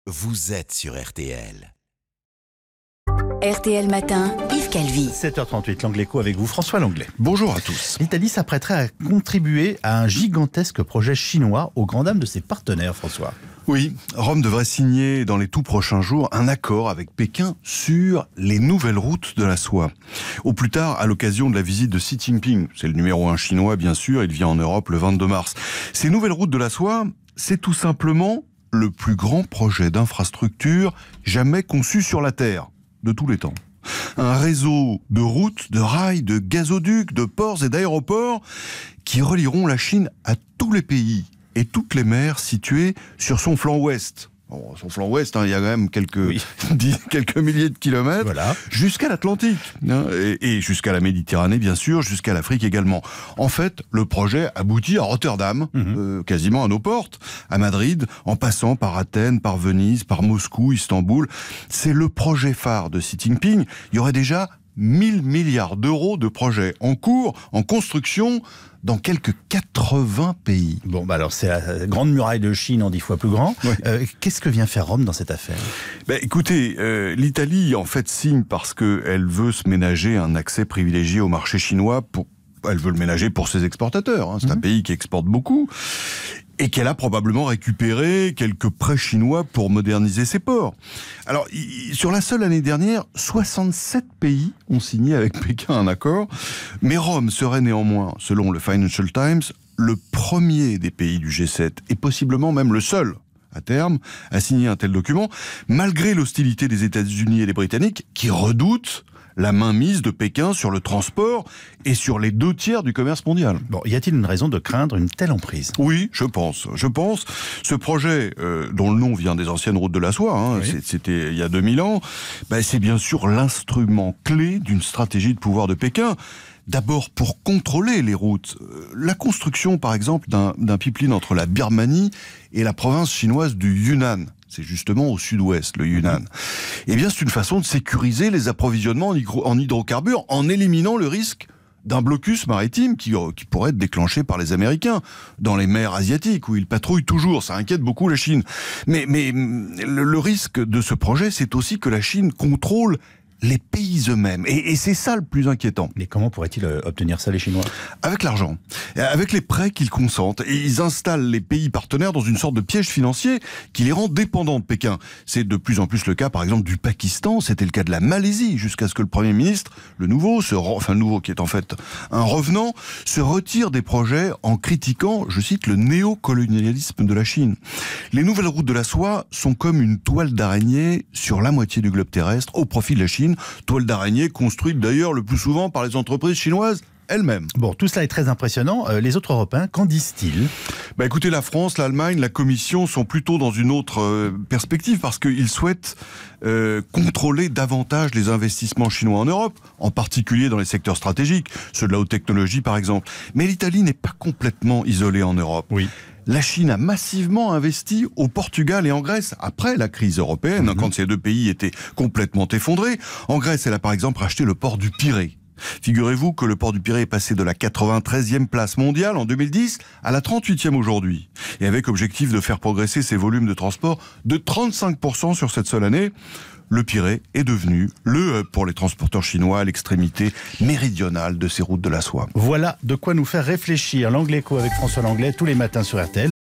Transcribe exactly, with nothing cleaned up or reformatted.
vous êtes sur R T L. R T L Matin, Yves Calvi. sept heures trente-huit, l'Anglais Co avec vous, François Langlais. Bonjour à tous. L'Italie s'apprêterait à contribuer à un gigantesque projet chinois aux grandes dames de ses partenaires, François. Oui, Rome devrait signer dans les tout prochains jours un accord avec Pékin sur les nouvelles routes de la soie. Au plus tard, à l'occasion de la visite de Xi Jinping. C'est le numéro un chinois, bien sûr, il vient en Europe le vingt-deux mars. Ces nouvelles routes de la soie, c'est tout simplement le plus grand projet d'infrastructure jamais conçu sur la Terre, de tous les temps. Un réseau de routes, de rails, de gazoducs, de ports et d'aéroports qui relieront la Chine à tous les pays et toutes les mers situées sur son flanc ouest. Bon, son flanc ouest, hein, il y a quand même quelques, oui. dix, quelques milliers de kilomètres, voilà. Jusqu'à l'Atlantique, hein, et, et jusqu'à la Méditerranée, bien sûr, jusqu'à l'Afrique également. En fait, le projet aboutit à Rotterdam, mmh. euh, quasiment à nos portes, à Madrid, en passant par Athènes, par Venise, par Moscou, Istanbul. C'est le projet phare de Xi Jinping. Il y aurait déjà mille milliards d'euros de projets en cours, en construction, dans quelques quatre-vingts pays. Bon, bah alors c'est la grande muraille de Chine en dix fois plus grand. Oui. Euh, qu'est-ce que vient faire Rome dans cette affaire ? Ben, écoutez, euh, l'Italie en fait signe parce qu'elle veut se ménager un accès privilégié au marché chinois. Pour, elle veut le ménager pour ses exportateurs. Hein. C'est mmh. un pays qui exporte beaucoup. Et qu'elle a probablement récupéré quelques prêts chinois pour moderniser ses ports. Alors, y, sur la seule année dernière, soixante-sept pays ont signé avec Pékin un accord, mais Rome serait néanmoins, selon le Financial Times, le premier des pays du G sept, et possiblement même le seul, à terme, à signer un tel document, malgré l'hostilité des États-Unis et des Britanniques, qui redoutent la mainmise de Pékin sur le transport et sur les deux tiers du commerce mondial. Bon, y a-t-il une raison de craindre une telle emprise ? Oui, je pense. Je pense. Ce projet, euh, dont le nom vient des anciennes routes de la soie, hein, oui. c'était il y a deux mille ans, bah, c'est bien sûr l'instrument clé d'une stratégie de pouvoir de Pékin. D'abord pour contrôler les routes. La construction, par exemple, d'un, d'un pipeline entre la Birmanie et la province chinoise du Yunnan. C'est justement au sud-ouest, le Yunnan. Eh bien, c'est une façon de sécuriser les approvisionnements en, hydro- en hydrocarbures en éliminant le risque d'un blocus maritime qui, qui pourrait être déclenché par les Américains dans les mers asiatiques où ils patrouillent toujours. Ça inquiète beaucoup la Chine. Mais, mais le, le risque de ce projet, c'est aussi que la Chine contrôle les pays eux-mêmes. Et, et c'est ça le plus inquiétant. Mais comment pourraient-ils obtenir ça, les Chinois ? Avec l'argent. Avec les prêts qu'ils consentent. Et ils installent les pays partenaires dans une sorte de piège financier qui les rend dépendants de Pékin. C'est de plus en plus le cas, par exemple, du Pakistan. C'était le cas de la Malaisie, jusqu'à ce que le Premier ministre, le nouveau, se, enfin le nouveau qui est en fait un revenant, se retire des projets en critiquant, je cite, le néocolonialisme de la Chine. Les nouvelles routes de la soie sont comme une toile d'araignée sur la moitié du globe terrestre au profit de la Chine. Toile d'araignée construite d'ailleurs le plus souvent par les entreprises chinoises elles-mêmes. Bon, tout cela est très impressionnant. Euh, les autres Européens, qu'en disent-ils ? Bah écoutez, la France, l'Allemagne, la Commission sont plutôt dans une autre euh, perspective parce qu'ils souhaitent euh, contrôler davantage les investissements chinois en Europe, en particulier dans les secteurs stratégiques, ceux de la haute technologie par exemple. Mais l'Italie n'est pas complètement isolée en Europe. Oui. La Chine a massivement investi au Portugal et en Grèce après la crise européenne, mmh. quand ces deux pays étaient complètement effondrés. En Grèce, elle a par exemple racheté le port du Pirée. Figurez-vous que le port du Pirée est passé de la quatre-vingt-treizième place mondiale en deux mille dix à la trente-huitième aujourd'hui. Et avec objectif de faire progresser ses volumes de transport de trente-cinq pour cent sur cette seule année. Le Pirée est devenu le hub pour les transporteurs chinois à l'extrémité méridionale de ces routes de la soie. Voilà de quoi nous faire réfléchir. L'Anglais Co avec François Langlais tous les matins sur R T L.